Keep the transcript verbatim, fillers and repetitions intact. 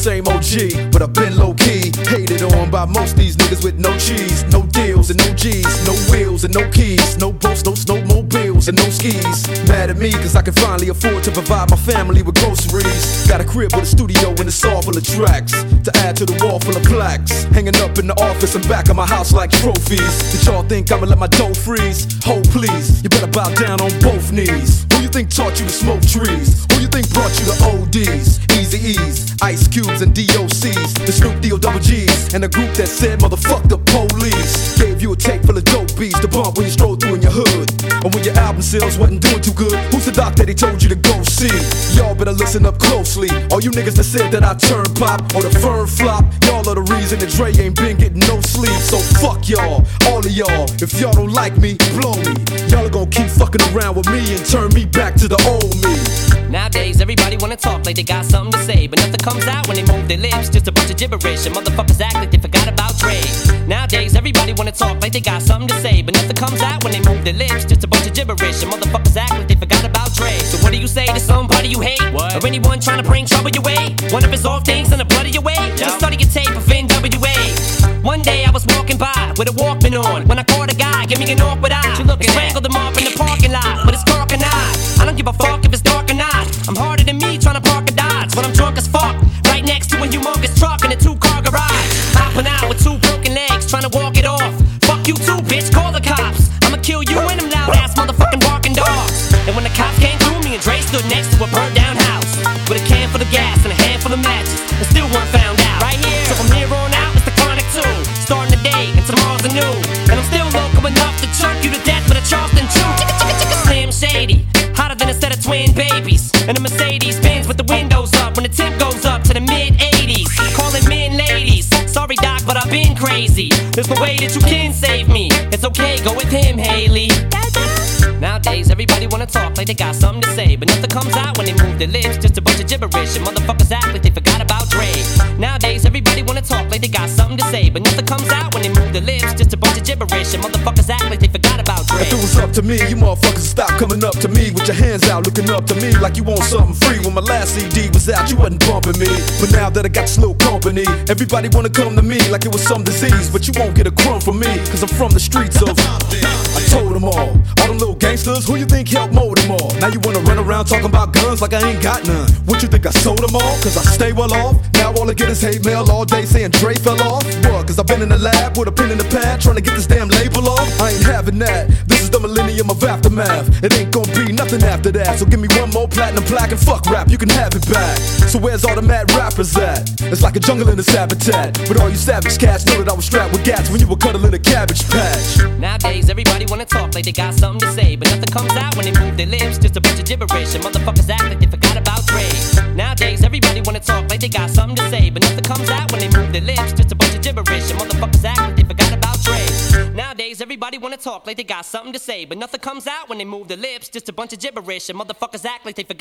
same O G, but I've been low-key, hated on by most these niggas with no cheese, no deals and no G's, no wheels and no keys, no boats, no snowmobiles and no skis. Mad at me cause I can finally afford to provide my family with groceries. Got a crib with a studio and it's all full of tracks to add to the wall full of plaques, hanging up in the office and back of my house like trophies. Did y'all think I'ma let my dough freeze? Hold please, you better bow down on both knees. Who you think taught you to smoke trees? Who you think brought you to O Ds, Eazy-E's, Ice Cubes and D O C's, the Snoop D O double G's, and a group that said motherfuck the police? Gave you a tape full of dope beats to bump when you stroll through in your hood, and when your album sales wasn't doing too good. Who's the doc that he told you to go see? Y'all better listen up closely. All you niggas that said that I turn pop or the firm flop, y'all are the reason that Dre ain't been getting no sleep. So fuck y'all, all of y'all. If y'all don't like me, blow me. Y'all are gonna keep fucking around with me and turn me back to the old me. Nowadays, everybody wanna talk like they got something to say, but nothing comes out when they move their lips. Just a bunch of gibberish, and motherfuckers act like they forgot about Dre. Nowadays, everybody wanna talk like they got something to say, but nothing comes out when they move their lips. Just a bunch of gibberish, and motherfuckers act like they forgot about Dre. So what do you say to somebody you hate? What? Or anyone trying to bring trouble your way? One of his off things in the blood of your way? Yep. Just study your tape of N W A. One day I was walking by with a Walkman on when I caught a guy, give me an awkward eye. You looking strangled him off in the parking lot with his cork and eye. I don't give a fuck if it's dark or not. I'm harder than me trying to park a Dodge when I'm drunk as fuck, right next to a humongous truck in a two-car garage. Hopping out with two broken legs, trying to walk it off. Fuck you too, bitch, call the cops. I'ma kill you and them loud-ass motherfucking barking dogs. And when the cops came through, me and Dre stood next to a burnt-down house with a can full of gas and a handful of matches, and still weren't found out. Right here, so from here on out, it's the Chronic two. Starting the day, and tomorrow's a new. And I'm still local enough to choke you to death with a Charleston chew. Slim Shady, hotter than a set of twin babies. And a Mercedes Benz with the windows up when the temp goes up to the mid eighties. Calling men ladies, sorry doc, but I've been crazy. There's no way that you can save me. It's okay, go with him, Haley. Nowadays, everybody wanna talk like they got something to say, but nothing comes out when they move their lips. Just a bunch of gibberish, and motherfuckers act like they forgot about Dre. Nowadays, everybody wanna talk like they got something to say, but nothing comes out when they move their lips. Just a bunch of gibberish, and motherfuckers act like they forgot about Dre. If it was up to me, you motherfuckers stop coming up to me with your hands out, looking up to me like you want something free. When my last C D was out, you wasn't bumping me, but now that I got this little company, everybody wanna come to me like it was some disease. But you won't get a crumb from me, cause I'm from the streets of I told them all, all them little gangsters, who you think helped mold them all? Now you wanna run around talking about guns like I ain't got none. What you think I sold them all? Cause I stay well off. Now all I get is hate mail all day saying Dre fell off. What? Cause I've been in the lab with a pen in the pad trying to get this damn label off. I ain't having that. This is the millennium of aftermath. It ain't gonna be nothing after that. So give me one more platinum plaque and fuck rap, you can have it back. So where's all the mad rappers at? It's like a jungle in this habitat. But all you savage cats know that I was strapped with gats when you were cuddling a cabbage patch. Nowadays, everybody wanna talk like they got something to say, but nothing comes out when they move their lips. Just a bunch of gibberish, and motherfuckers act like they forgot about Dre. Nowadays, everybody wanna talk like they got something to say, but nothing comes out when they move their lips. Just a bunch of gibberish, and motherfuckers act like they forgot about Dre. Nowadays, everybody wanna talk like they got something to say, but nothing comes out when they move their lips. Just a bunch of gibberish, and motherfuckers act like they forgot